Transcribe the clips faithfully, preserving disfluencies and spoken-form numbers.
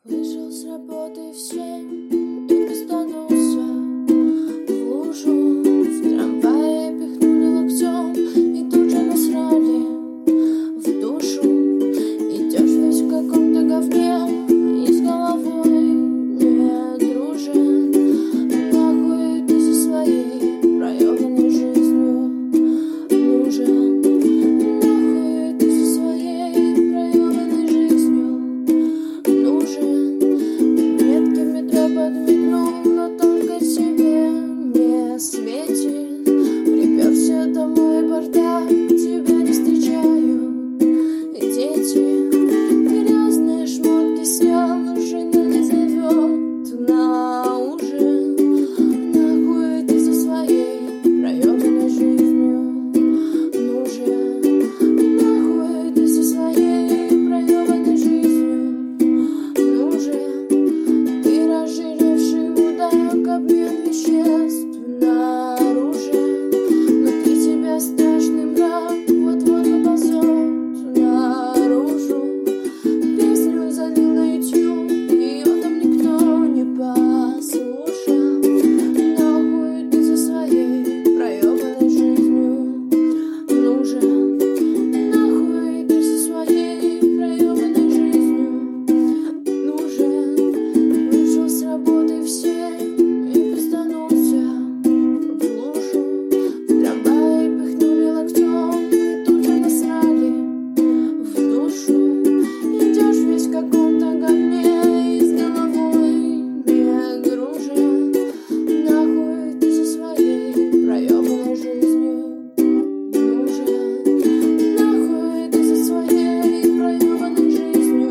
Вышел с работы в семь и постанулся в лужу. В трамвае пихнули локтем и тут же насрали в душу. Идешь весь в каком-то говне и с головой не дружен. Нахуй ты со своей проебанной жизнью нужен. Нахуй ты со своей проебанной жизнью нужен. Метки в метро подмигнул, но только себе не светит. Приперся домой, бардак, тебя не встречают дети. Грязные шмотки снял, жена не зовет на ужин. Нахуй ты со своей проебанной жизнью нужен. Нахуй ты со своей проебанной жизнью нужен. Ты разжиревший мудак, обмен веществ наружен. Внутри тебя страшный мрак, вот-вот выползет наружу. Песню залил на YouTube, ее там никто не послушал. Нахуй ты со своей проебанной жизнью нужен. Нахуй ты со своей проебанной жизнью нужен. Вышел с работы в семь и постанулся в лужу. В трамвае пихнули локтем и тут же насрали в душу. Идешь весь в каком-то говне и с головой не дружен. Нахуй ты со своей проебанной жизнью нужен. Нахуй ты со своей проебанной жизнью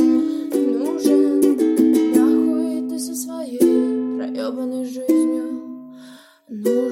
нужен. Нахуй ты со своей проебанной жизнью нужен.